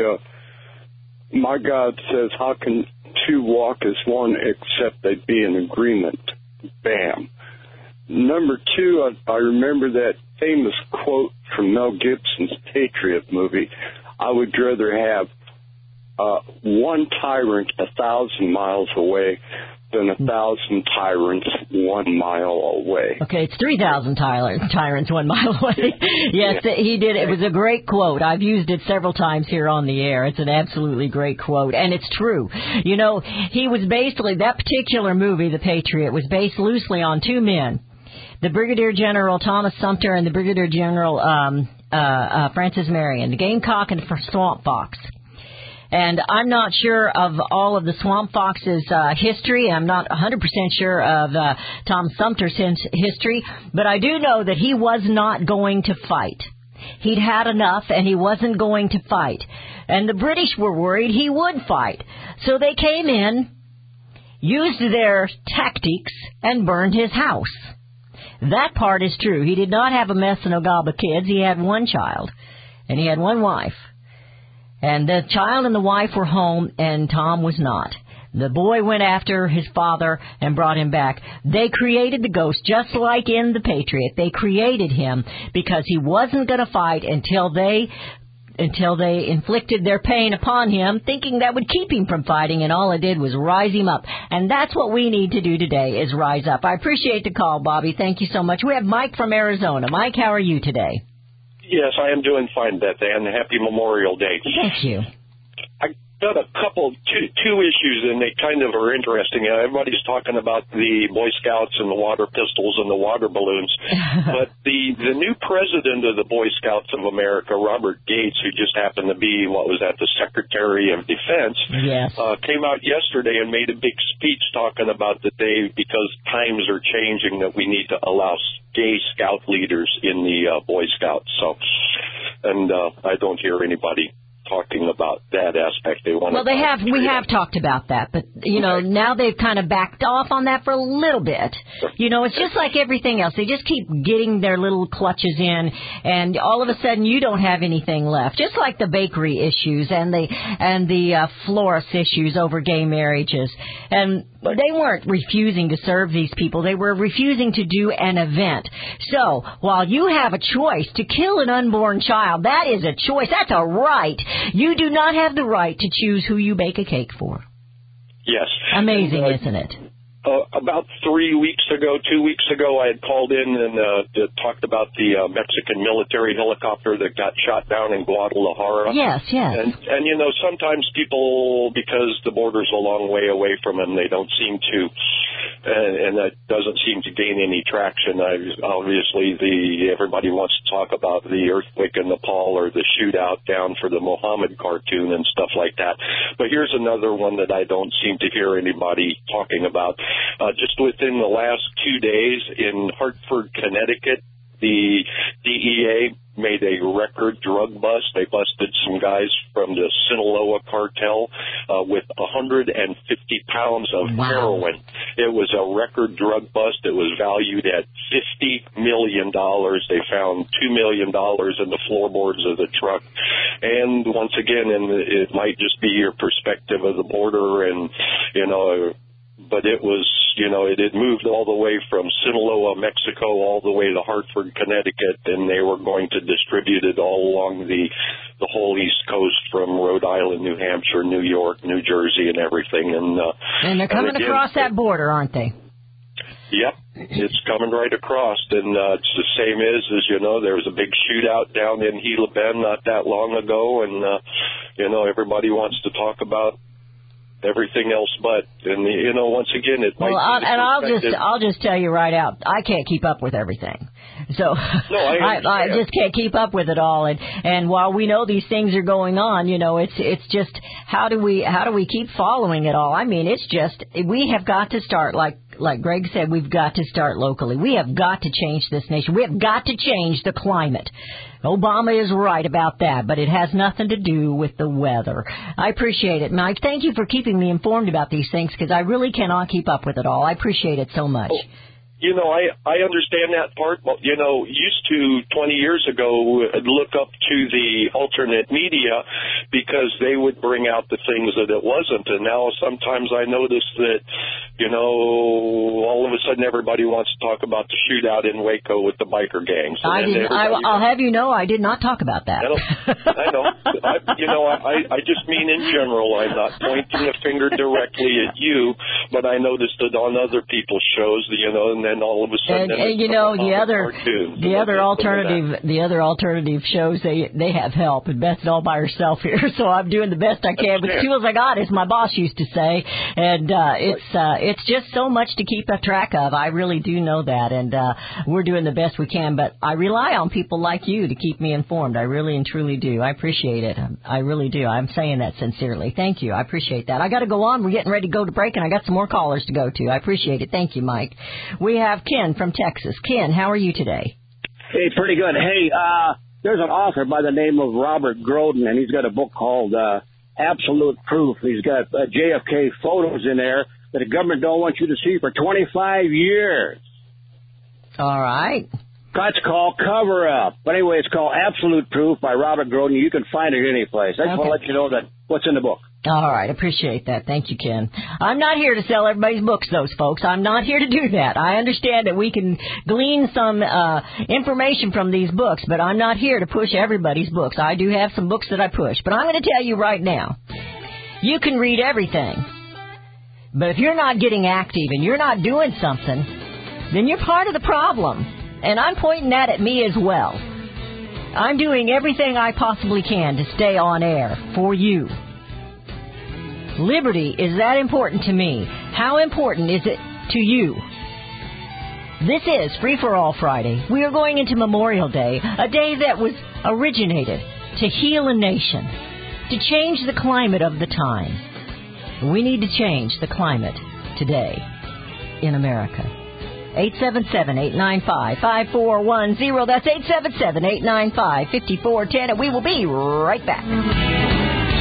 [SPEAKER 12] uh, my God says, how can two walk as one except they be in agreement? Bam. Number two, I, I remember that famous quote from Mel Gibson's Patriot movie. I would rather have uh, one tyrant a thousand miles away than a thousand tyrants one mile away.
[SPEAKER 4] Okay, it's three thousand tyrants one mile away. Yes,
[SPEAKER 12] Yeah.
[SPEAKER 4] he did. It was a great quote. I've used it several times here on the air. It's an absolutely great quote, and it's true. You know, he was basically, that particular movie, The Patriot, was based loosely on two men, the Brigadier General Thomas Sumter and the Brigadier General um, uh, uh, Francis Marion, the Gamecock and the Swamp Fox. And I'm not sure of all of the Swamp Fox's uh, history. I'm not one hundred percent sure of uh, Tom Sumter's history. But I do know that he was not going to fight. He'd had enough, and he wasn't going to fight. And the British were worried he would fight. So they came in, used their tactics, and burned his house. That part is true. He did not have a mess and Ogaba kids. He had one child, and he had one wife. And the child and the wife were home, and Tom was not. The boy went after his father and brought him back. They created the ghost, just like in The Patriot. They created him because he wasn't going to fight until they until they inflicted their pain upon him, thinking that would keep him from fighting, and all it did was rise him up. And that's what we need to do today, is rise up. I appreciate the call, Bobby. Thank you so much. We have Mike from Arizona. Mike, how are you today?
[SPEAKER 13] Yes, I am doing fine, Beth Ann. Happy Memorial Day.
[SPEAKER 4] Thank you.
[SPEAKER 13] I got a couple, two, two issues, and they kind of are interesting. Uh, everybody's talking about the Boy Scouts and the water pistols and the water balloons. But the, the new president of the Boy Scouts of America, Robert Gates, who just happened to be, what was that, the Secretary of Defense,
[SPEAKER 4] yes.
[SPEAKER 13] uh, came out yesterday and made a big speech talking about that they, because times are changing, that we need to allow gay scout leaders in the uh, Boy Scouts. So, and uh, I don't hear anybody talking about that aspect. They want
[SPEAKER 4] well, they have. We have talked about that, but you know,
[SPEAKER 13] okay.
[SPEAKER 4] now they've kind of backed off on that for a little bit. You know, it's just like everything else. They just keep getting their little clutches in, and all of a sudden, you don't have anything left. Just like the bakery issues and the and the uh, florist issues over gay marriages, and they weren't refusing to serve these people. They were refusing to do an event. So while you have a choice to kill an unborn child, that is a choice. That's a right. You do not have the right to choose who you bake a cake for.
[SPEAKER 13] Yes.
[SPEAKER 4] Amazing,
[SPEAKER 13] and, uh,
[SPEAKER 4] isn't it?
[SPEAKER 13] Uh, about three weeks ago, two weeks ago, I had called in and uh, talked about the uh, Mexican military helicopter that got shot down in Guadalajara.
[SPEAKER 4] Yes, yes.
[SPEAKER 13] And, and, you know, sometimes people, because the border's a long way away from them, they don't seem to, and, and that doesn't seem to gain any traction. I, obviously, the everybody wants to talk about the earthquake in Nepal or the shootout down for the Mohammed cartoon and stuff like that. But here's another one that I don't seem to hear anybody talking about. Uh, just within the last two days in Hartford, Connecticut, the D E A made a record drug bust. They busted some guys from the Sinaloa cartel uh, with one hundred fifty pounds of
[SPEAKER 4] wow.
[SPEAKER 13] heroin. It was a record drug bust. It was valued at fifty million dollars. They found two million dollars in the floorboards of the truck. And once again, and it might just be your perspective of the border and, you know, but it was, you know, it had moved all the way from Sinaloa, Mexico, all the way to Hartford, Connecticut, and they were going to distribute it all along the the whole East Coast from Rhode Island, New Hampshire, New York, New Jersey, and everything. And uh,
[SPEAKER 4] and they're coming
[SPEAKER 13] and again,
[SPEAKER 4] across that border, aren't they?
[SPEAKER 13] Yep, it's coming right across, and uh, it's the same as, as, you know, there was a big shootout down in Gila Bend not that long ago, and, uh, you know, everybody wants to talk about everything else but, and, you know, once again, it might
[SPEAKER 4] well,
[SPEAKER 13] be
[SPEAKER 4] I'll,
[SPEAKER 13] the
[SPEAKER 4] and I'll just
[SPEAKER 13] perspective-
[SPEAKER 4] I'll just tell you right out, I can't keep up with everything. So
[SPEAKER 13] No, I
[SPEAKER 4] I, I
[SPEAKER 13] understand.
[SPEAKER 4] just can't keep up with it all. And and while we know these things are going on, you know, it's it's just how do we how do we keep following it all? I mean, it's just we have got to start like. Like Greg said, we've got to start locally. We have got to change this nation. We have got to change the climate. Obama is right about that, but it has nothing to do with the weather. I appreciate it, Mike. Thank you for keeping me informed about these things, because I really cannot keep up with it all. I appreciate it so much.
[SPEAKER 13] Oh, you know, I, I understand that part. But, you know, used to twenty years ago look up to the alternate media because they would bring out the things that it wasn't. And now sometimes I notice that, you know, all of a sudden everybody wants to talk about the shootout in Waco with the biker gangs. And
[SPEAKER 4] I
[SPEAKER 13] then
[SPEAKER 4] didn't, I,
[SPEAKER 13] everybody-
[SPEAKER 4] I'll have you know I did not talk about that.
[SPEAKER 13] I know. I know. I, you know, I, I just mean in general. I'm not pointing a finger directly at you, but I noticed it on other people's shows, you know, and then all of a sudden,
[SPEAKER 4] And, and you know the other
[SPEAKER 13] cartoons,
[SPEAKER 4] the other alternative the other alternative shows they they have help, and Beth's all by herself here, so I'm doing the best I can with the tools I got, as my boss used to say, and uh, it's uh, it's just so much to keep a track of. I really do know that, and uh, we're doing the best we can. But I rely on people like you to keep me informed. I really and truly do. I appreciate it. I really do. I'm saying that sincerely. Thank you. I appreciate that. I got to go on. We're getting ready to go to break, and I got some more callers to go to. I appreciate it. Thank you, Mike. We have Ken from Texas. Ken, how are you today?
[SPEAKER 14] Hey, pretty good. Hey, uh, there's an author by the name of Robert Groden, and he's got a book called uh, Absolute Proof. He's got uh, J F K photos in there that the government don't want you to see for twenty-five years.
[SPEAKER 4] All right.
[SPEAKER 14] That's called Cover Up. But anyway, it's called Absolute Proof by Robert Groden. You can find it any place. I just
[SPEAKER 4] Okay.
[SPEAKER 14] want to let you know that what's in the book.
[SPEAKER 4] All right, appreciate that. Thank you, Ken. I'm not here to sell everybody's books, those folks. I'm not here to do that. I understand that we can glean some uh, information from these books, but I'm not here to push everybody's books. I do have some books that I push, but I'm going to tell you right now, you can read everything, but if you're not getting active and you're not doing something, then you're part of the problem, and I'm pointing that at me as well. I'm doing everything I possibly can to stay on air for you. Liberty is that important to me. How important is it to you? This is Free for All Friday. We are going into Memorial Day, a day that was originated to heal a nation, to change the climate of the time. We need to change the climate today in America. eight seven seven, eight nine five, five four one zero. That's eight seven seven, eight nine five, five four one zero, and we will be right back.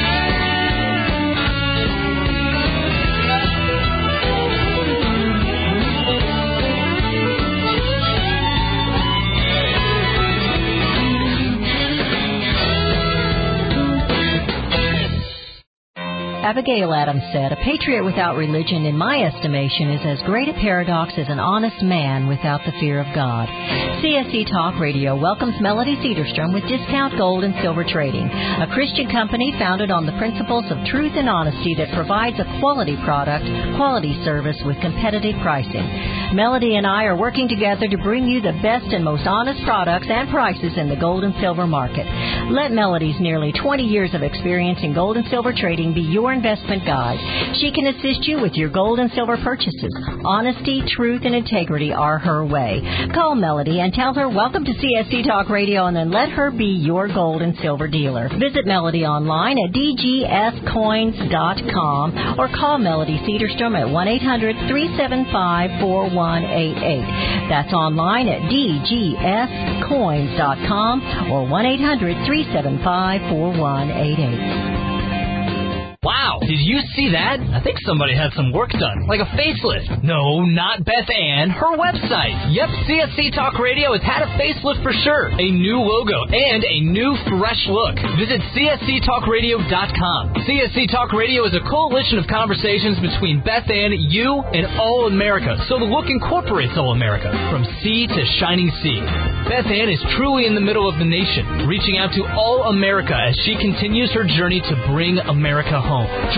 [SPEAKER 4] Abigail Adams said, "A patriot without religion, in my estimation, is as great a paradox as an honest man without the fear of God." C S C Talk Radio welcomes Melody Cedarstrom with Discount Gold and Silver Trading, a Christian company founded on the principles of truth and honesty that provides a quality product, quality service with competitive pricing. Melody and I are working together to bring you the best and most honest products and prices in the gold and silver market. Let Melody's nearly twenty years of experience in gold and silver trading be your investment guide. She can assist you with your gold and silver purchases. Honesty, truth, and integrity are her way. Call Melody and tell her welcome to C S C Talk Radio, and then let her be your gold and silver dealer. Visit Melody online at d g s coins dot com or call Melody Cedarstrom at one eight hundred, three seven five, four one eight eight. That's online at d g s coins dot com or one eight hundred, three seven five, four one eight eight.
[SPEAKER 15] Wow, did you see that? I think somebody had some work done, like a facelift. No, not Beth Ann, her website. Yep, C S C Talk Radio has had a facelift for sure. A new logo and a new fresh look. Visit C S C talk radio dot com. C S C Talk Radio is a coalition of conversations between Beth Ann, you, and all America, so the look incorporates all America, from sea to shining sea. Beth Ann is truly in the middle of the nation, reaching out to all America as she continues her journey to bring America home.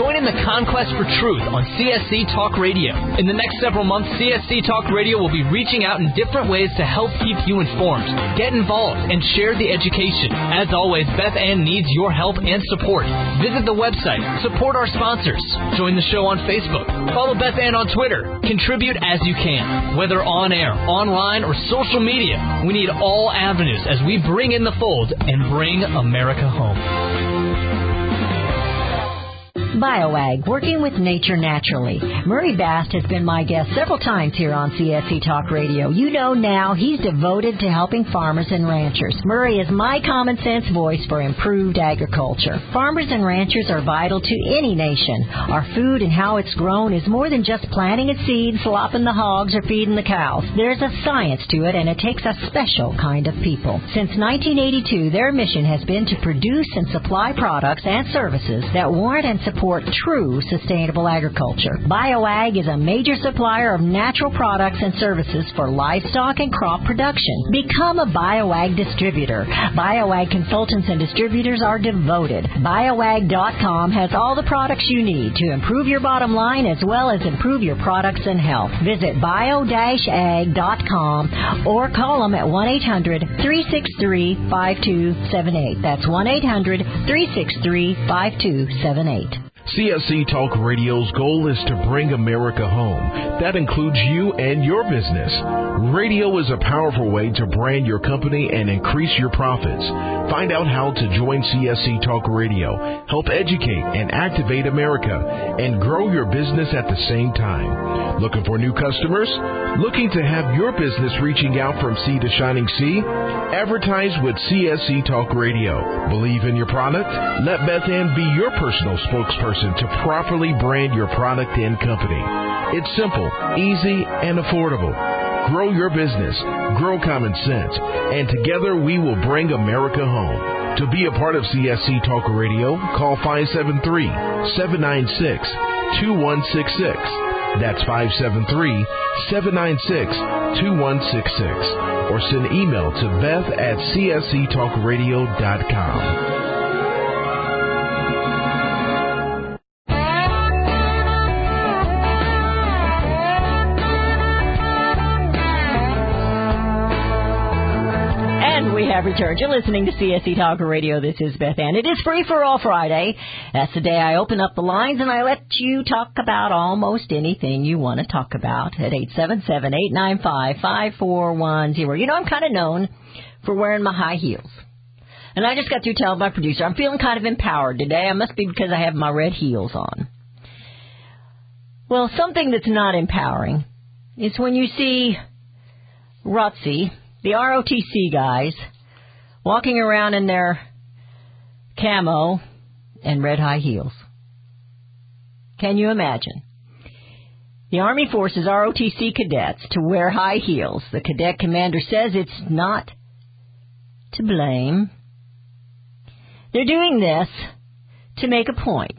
[SPEAKER 15] Join in the conquest for truth on C S C Talk Radio. In the next several months, C S C Talk Radio will be reaching out in different ways to help keep you informed. Get involved and share the education. As always, Beth Ann needs your help and support. Visit the website. Support our sponsors. Join the show on Facebook. Follow Beth Ann on Twitter. Contribute as you can. Whether on air, online, or social media, we need all avenues as we bring in the fold and bring America home.
[SPEAKER 4] BioAg, working with nature naturally. Murray Bast has been my guest several times here on C S C Talk Radio. You know now he's devoted to helping farmers and ranchers. Murray is my common sense voice for improved agriculture. Farmers and ranchers are vital to any nation. Our food and how it's grown is more than just planting a seed, slopping the hogs, or feeding the cows. There's a science to it, and it takes a special kind of people. Since nineteen eighty-two, their mission has been to produce and supply products and services that warrant and support true sustainable agriculture. BioAg is a major supplier of natural products and services for livestock and crop production. Become a BioAg distributor. BioAg consultants and distributors are devoted. BioAg dot com has all the products you need to improve your bottom line as well as improve your products and health. Visit bio dash ag dot com or call them at one eight hundred three six three five two seven eight. That's one eight hundred three six three five two seven eight.
[SPEAKER 16] C S C Talk Radio's goal is to bring America home. That includes you and your business. Radio is a powerful way to brand your company and increase your profits. Find out how to join C S C Talk Radio, help educate and activate America, and grow your business at the same time. Looking for new customers? Looking to have your business reaching out from sea to shining sea? Advertise with C S C Talk Radio. Believe in your product? Let Beth Ann be your personal spokesperson to properly brand your product and company. It's simple, easy, and affordable. Grow your business, grow common sense, and together we will bring America home. To be a part of C S C Talk Radio, call five seven three, seven nine six, two one six six. That's five seven three, seven nine six, two one six six. Or send email to beth at c s c talk radio dot com.
[SPEAKER 4] Have returned. You're listening to C S C Talk Radio. This is Beth Ann. It is Free for All Friday. That's the day I open up the lines and I let you talk about almost anything you want to talk about at eight seven seven, eight nine five, five four one zero. You know, I'm kind of known for wearing my high heels. And I just got to tell my producer, I'm feeling kind of empowered today. I must be because I have my red heels on. Well, something that's not empowering is when you see R O T C, the R O T C guys, walking around in their camo and red high heels. Can you imagine? The Army forces R O T C cadets to wear high heels. The cadet commander says it's not to blame. They're doing this to make a point.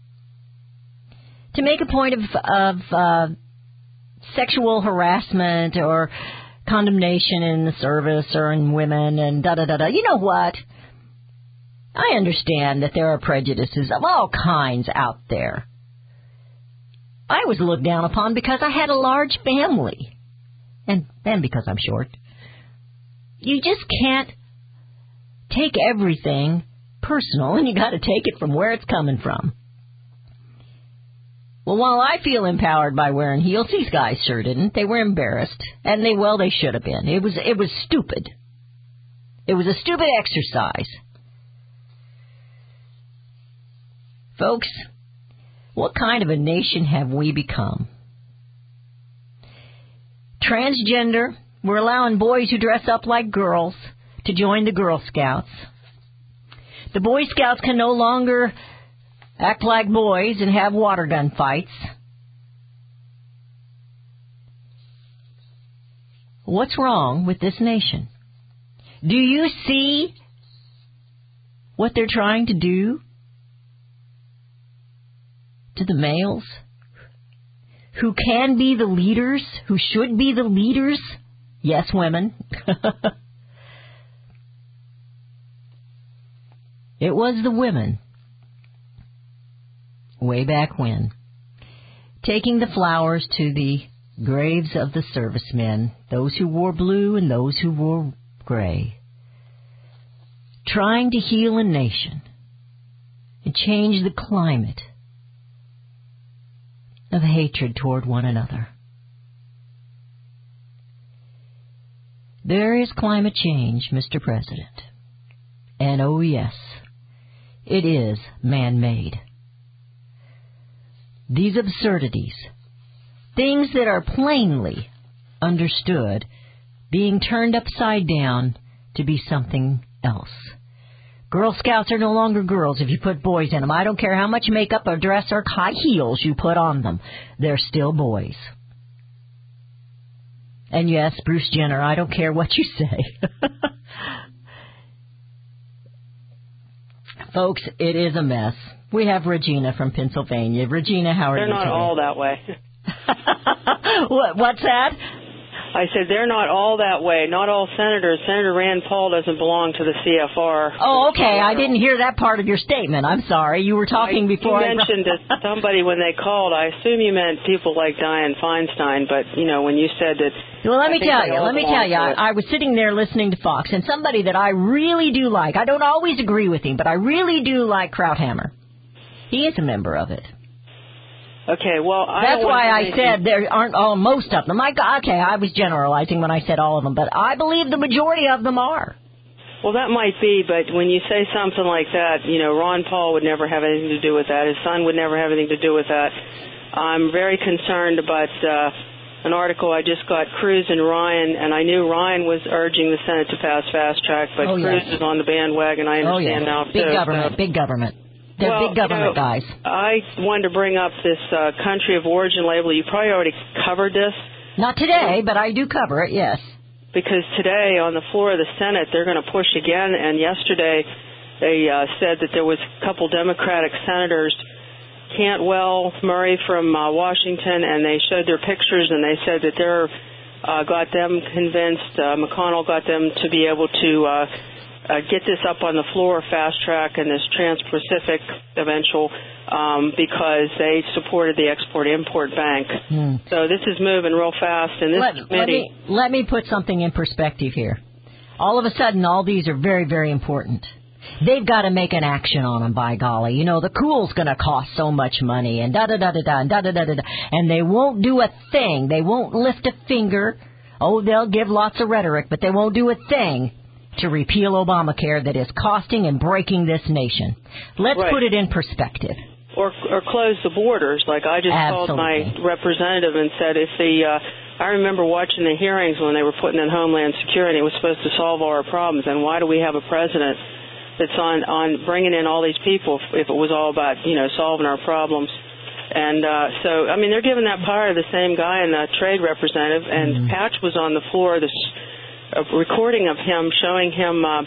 [SPEAKER 4] To make a point of, of uh, sexual harassment or condemnation in the service or in women and da-da-da-da. You know what? I understand that there are prejudices of all kinds out there. I was looked down upon because I had a large family. And, and because I'm short. You just can't take everything personal, and you got to take it from where it's coming from. Well, while I feel empowered by wearing heels, these guys sure didn't. They were embarrassed, and they well, they should have been. It was it was stupid. It was a stupid exercise. Folks, what kind of a nation have we become? Transgender, we're allowing boys who dress up like girls to join the Girl Scouts. The Boy Scouts can no longer act like boys and have water gun fights. What's wrong with this nation? Do you see what they're trying to do to the males who can be the leaders, who should be the leaders? Yes, women. It was the women. way back when, taking the flowers to the graves of the servicemen, those who wore blue and those who wore gray, trying to heal a nation and change the climate of hatred toward one another. There is climate change, Mister President. And oh yes, it is man-made. These absurdities, things that are plainly understood, being turned upside down to be something else. Girl Scouts are no longer girls if you put boys in them. I don't care how much makeup or dress or high heels you put on them. They're still boys. And yes, Bruce Jenner, I don't care what you say. Folks, it is a mess. We have Regina from Pennsylvania. Regina, how are
[SPEAKER 17] They're
[SPEAKER 4] you
[SPEAKER 17] not
[SPEAKER 4] today?
[SPEAKER 17] all that way.
[SPEAKER 4] what, what's that?
[SPEAKER 17] I said they're not all that way. Not all senators. Senator Rand Paul doesn't belong to the C F R.
[SPEAKER 4] Oh, okay. I didn't hear that part of your statement. I'm sorry. You were talking
[SPEAKER 17] I,
[SPEAKER 4] before
[SPEAKER 17] you
[SPEAKER 4] I...
[SPEAKER 17] mentioned to somebody when they called. I assume you meant people like Dianne Feinstein, but, you know, when you said that...
[SPEAKER 4] Well, let
[SPEAKER 17] I
[SPEAKER 4] me
[SPEAKER 17] think
[SPEAKER 4] tell
[SPEAKER 17] they
[SPEAKER 4] you.
[SPEAKER 17] all
[SPEAKER 4] Let me
[SPEAKER 17] belong
[SPEAKER 4] tell you.
[SPEAKER 17] to
[SPEAKER 4] I,
[SPEAKER 17] it.
[SPEAKER 4] I was sitting there listening to Fox, and somebody that I really do like, I don't always agree with him, but I really do like Krauthammer. He is a member of it.
[SPEAKER 17] Okay, well, I
[SPEAKER 4] That's
[SPEAKER 17] don't
[SPEAKER 4] why
[SPEAKER 17] want
[SPEAKER 4] I
[SPEAKER 17] to-
[SPEAKER 4] said there aren't all most of them. I, okay, I was generalizing when I said all of them, but I believe the majority of them are.
[SPEAKER 17] Well, that might be, but when you say something like that, you know, Ron Paul would never have anything to do with that. His son would never have anything to do with that. I'm very concerned about uh, an article I just got, Cruz and Ryan, and I knew Ryan was urging the Senate to pass fast track, but
[SPEAKER 4] Oh,
[SPEAKER 17] Cruz
[SPEAKER 4] yes.
[SPEAKER 17] is on the bandwagon. I
[SPEAKER 4] Oh,
[SPEAKER 17] understand
[SPEAKER 4] yeah.
[SPEAKER 17] now,
[SPEAKER 4] Big
[SPEAKER 17] too.
[SPEAKER 4] government,
[SPEAKER 17] So-
[SPEAKER 4] big government. They're
[SPEAKER 17] Well,
[SPEAKER 4] big government
[SPEAKER 17] you know,
[SPEAKER 4] guys.
[SPEAKER 17] I wanted to bring up this uh, country of origin label. You probably already covered this.
[SPEAKER 4] Not today, but I do cover it, yes.
[SPEAKER 17] Because today on the floor of the Senate, they're going to push again. And yesterday, they uh, said that there was a couple Democratic senators, Cantwell, Murray from uh, Washington, and they showed their pictures, and they said that they're uh, got them convinced. Uh, McConnell got them to be able to uh, uh, get this up on the floor, fast track, and this Trans-Pacific eventual, um, because they supported the Export-Import Bank.
[SPEAKER 4] Hmm.
[SPEAKER 17] So this is moving real fast, and this
[SPEAKER 4] Let,
[SPEAKER 17] committee...
[SPEAKER 4] let, me, let me put something in perspective here. All of a sudden, all these are very, very important. They've got to make an action on them, by golly. You know, the cool's going to cost so much money, and da-da-da-da-da, and da-da-da-da-da. And they won't do a thing. They won't lift a finger. Oh, they'll give lots of rhetoric, but they won't do a thing to repeal Obamacare that is costing and breaking this nation. Let's
[SPEAKER 17] Right.
[SPEAKER 4] put it in perspective.
[SPEAKER 17] Or, or close the borders. Like I just called my
[SPEAKER 4] Absolutely.
[SPEAKER 17] representative and said if the... Uh, I remember watching the hearings when they were putting in Homeland Security. It was supposed to solve all our problems. And why do we have a president that's on, on bringing in all these people if, if it was all about, you know, solving our problems? And uh, so, I mean, they're giving that power to the same guy and the trade representative. And
[SPEAKER 4] Mm-hmm.
[SPEAKER 17] Patch was on the floor, this a recording of him showing him uh,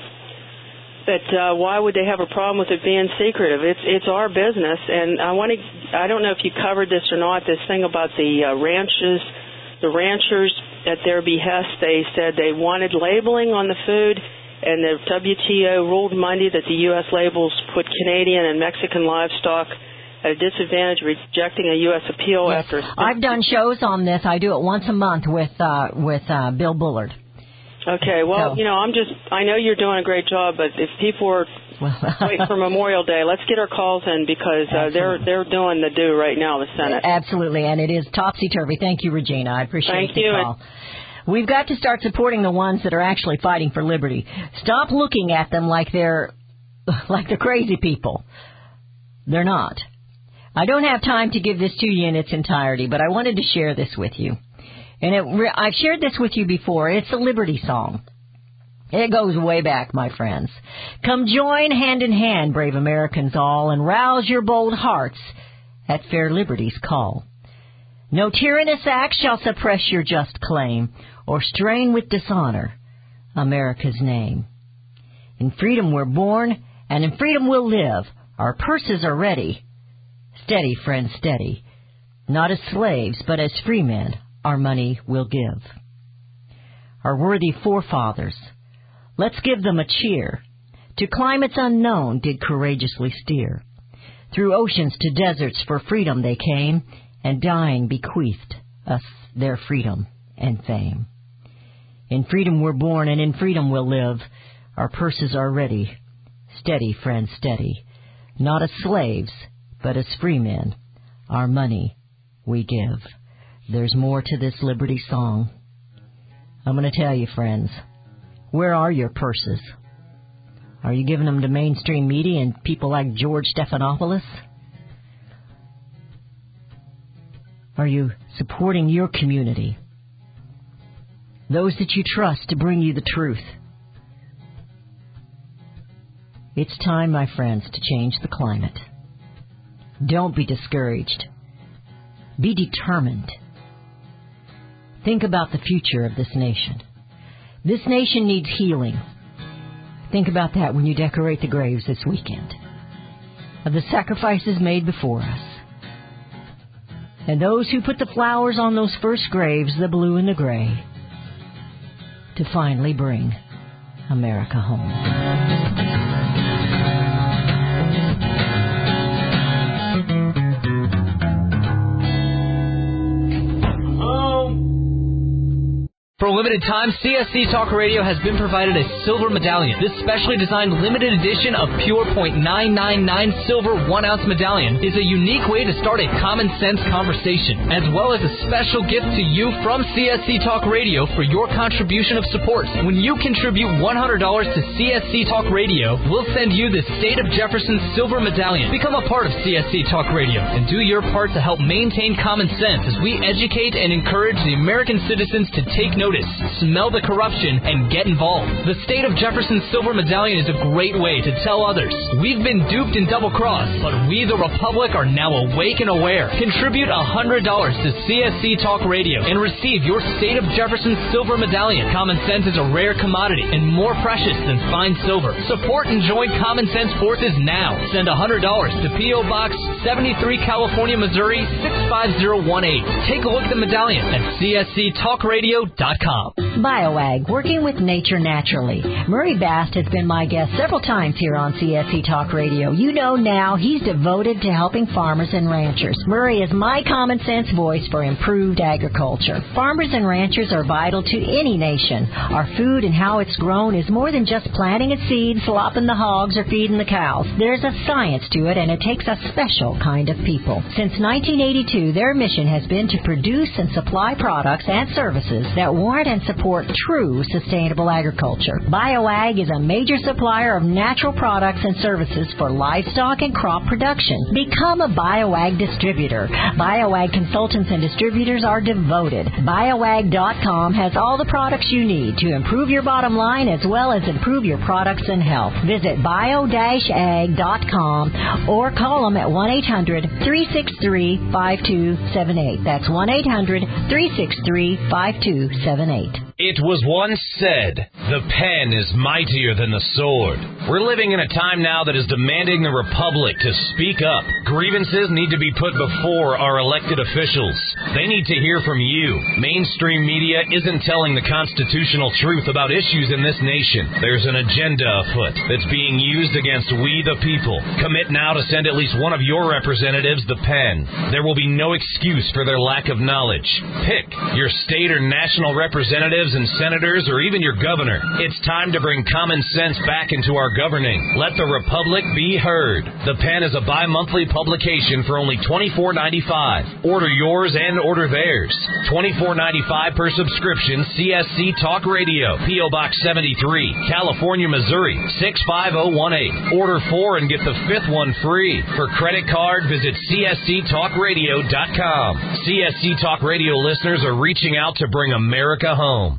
[SPEAKER 17] that uh, why would they have a problem with it being secretive? It's it's our business. And I want to, I don't know if you covered this or not, this thing about the uh, ranches. The ranchers, at their behest, they said they wanted labeling on the food, and the W T O ruled Monday that the U S labels put Canadian and Mexican livestock at a disadvantage, rejecting a U S appeal
[SPEAKER 4] Yes.
[SPEAKER 17] after...
[SPEAKER 4] I've done shows on this. I do it once a month with uh, with uh, Bill Bullard.
[SPEAKER 17] Okay, well,
[SPEAKER 4] So-
[SPEAKER 17] you know, I'm just... I know you're doing a great job, but if people are waiting for Memorial Day, let's get our calls in because uh, they're they're doing the do right now, the Senate.
[SPEAKER 4] Absolutely, and it is topsy-turvy. Thank you, Regina. I appreciate
[SPEAKER 17] Thank
[SPEAKER 4] the
[SPEAKER 17] you.
[SPEAKER 4] call. We've got to start supporting the ones that are actually fighting for liberty. Stop looking at them like they're like the crazy people. They're not. I don't have time to give this to you in its entirety, but I wanted to share this with you. And it, I've shared this with you before. It's a liberty song. It goes way back, my friends. Come join hand in hand, brave Americans all, and rouse your bold hearts at fair liberty's call. No tyrannous act shall suppress your just claim or strain with dishonor America's name. In freedom we're born, and in freedom we'll live. Our purses are ready. Steady, friends, steady. Not as slaves, but as free men, our money we'll give. Our worthy forefathers, let's give them a cheer. To climates unknown did courageously steer. Through oceans to deserts for freedom they came, and dying bequeathed us their freedom and fame. In freedom we're born, and in freedom we'll live. Our purses are ready. Steady, friends, steady. Not as slaves, but as free men. Our money we give. There's more to this liberty song. I'm going to tell you, friends, where are your purses? Are you giving them to mainstream media and people like George Stephanopoulos? Are you supporting your community? Those that you trust to bring you the truth? It's time, my friends, to change the climate. Don't be discouraged. Be determined. Think about the future of this nation. This nation needs healing. Think about that when you decorate the graves this weekend, of the sacrifices made before us. And those who put the flowers on those first graves, the blue and the gray, to finally bring America home.
[SPEAKER 15] For a limited time, C S C Talk Radio has been provided a silver medallion. This specially designed limited edition of pure point nine nine nine silver one ounce medallion is a unique way to start a common sense conversation, as well as a special gift to you from C S C Talk Radio for your contribution of support. When you contribute one hundred dollars to C S C Talk Radio, we'll send you the State of Jefferson silver medallion. Become a part of C S C Talk Radio and do your part to help maintain common sense as we educate and encourage the American citizens to take notice. Notice, smell the corruption, and get involved. The State of Jefferson Silver Medallion is a great way to tell others. We've been duped and double-crossed, but we, the Republic, are now awake and aware. Contribute one hundred dollars to C S C Talk Radio and receive your State of Jefferson Silver Medallion. Common sense is a rare commodity and more precious than fine silver. Support and join Common Sense Forces now. Send one hundred dollars to P O. Box seventy-three, California, Missouri, six five zero one eight. Take a look at the medallion at C S C talk radio dot com.
[SPEAKER 4] BioAg, working with nature naturally. Murray Bast has been my guest several times here on C S C Talk Radio. You know now he's devoted to helping farmers and ranchers. Murray is my common sense voice for improved agriculture. Farmers and ranchers are vital to any nation. Our food and how it's grown is more than just planting a seed, slopping the hogs, or feeding the cows. There's a science to it, and it takes a special kind of people. Since nineteen eighty-two, their mission has been to produce and supply products and services that warrant and support true sustainable agriculture. BioAg is a major supplier of natural products and services for livestock and crop production. Become a BioAg distributor. BioAg consultants and distributors are devoted. BioAg dot com has all the products you need to improve your bottom line as well as improve your products and health. Visit bio dash ag dot com or call them at one eight hundred, three six three, five two seven eight. That's one eight hundred, three six three, five two seven eight.
[SPEAKER 1] It was once said, the pen is mightier than the sword. We're living in a time now that is demanding the Republic to speak up. Grievances need to be put before our elected officials. They need to hear from you. Mainstream media isn't telling the constitutional truth about issues in this nation. There's an agenda afoot that's being used against we the people. Commit now to send at least one of your representatives the pen. There will be no excuse for their lack of knowledge. Pick your state or national representatives and senators or even your governor. It's time to bring common sense back into our governing. Let the Republic be heard. The Pen is a bi-monthly publication for only twenty-four ninety-five. Order yours and order theirs. twenty-four ninety-five per subscription. C S C Talk Radio, P O. Box seventy-three, California, Missouri, six five zero one eight. Order four and get the fifth one free. For credit card, visit C S C talk radio dot com. C S C Talk Radio listeners are reaching out to bring America home.